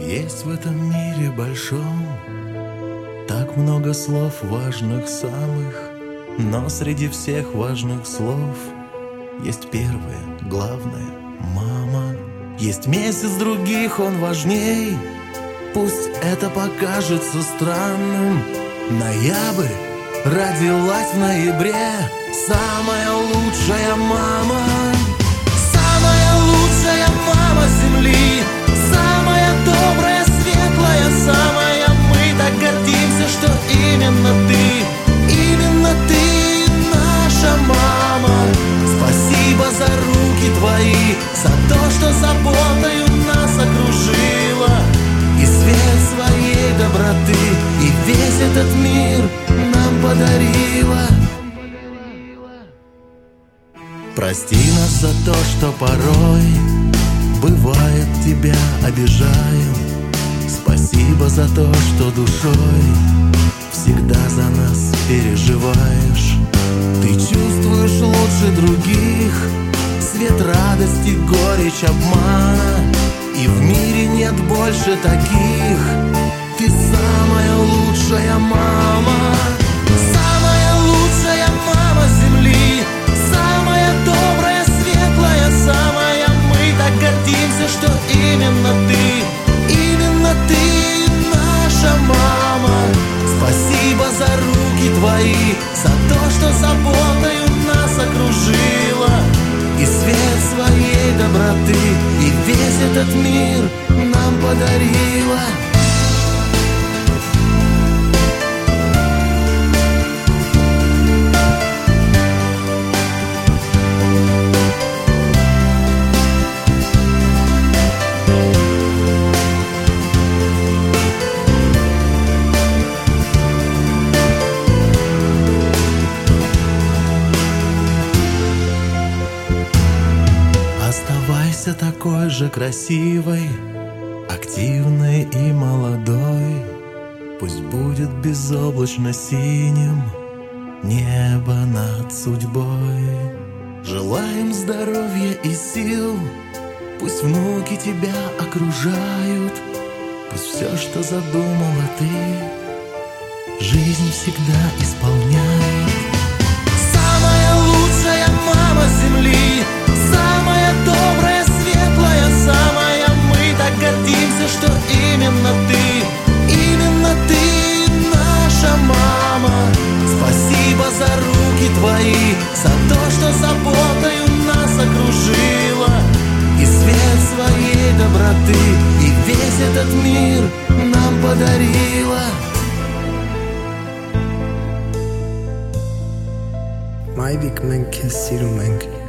Есть в этом мире большом так много слов важных самых, но среди всех важных слов есть первое, главное — мама. Есть месяц других, он важней, пусть это покажется странным. Ноябрь, родилась в ноябре самая лучшая мама. Самая лучшая мама земли, самая добрая, светлая, самая. Мы так гордимся, что именно ты наша мама. Спасибо за руки твои, за то, что заботою нас окружила, и свет своей доброты, и весь этот мир нам подарила. Прости нас за то, что порой бывает тебя обижаем. Спасибо за то, что душой всегда за нас переживаешь. Ты чувствуешь лучше других свет радости, горечь обмана, и в мире нет больше таких. Ты самая лучшая мама. Самая лучшая мама земли, самая добрая, светлая, самая. Мы так гордимся, что именно ты наша мама. Спасибо за руки твои, за то, что заботою нас окружила, и свет своей доброты, и весь этот мир нам подарила. Оставайся такой же красивой, активной и молодой. Пусть будет безоблачно синим небо над судьбой. Желаем здоровья и сил, пусть внуки тебя окружают. Пусть все, что задумала ты, жизнь всегда исполняет. Самая лучшая мама земли, самая добрая, светлая, самая. Мы так гордимся, что именно ты наша мама. Спасибо за руки твои, за то, что заботою нас окружила, и свет своей доброты, и весь этот мир нам подарила. Maivik menke sirumenk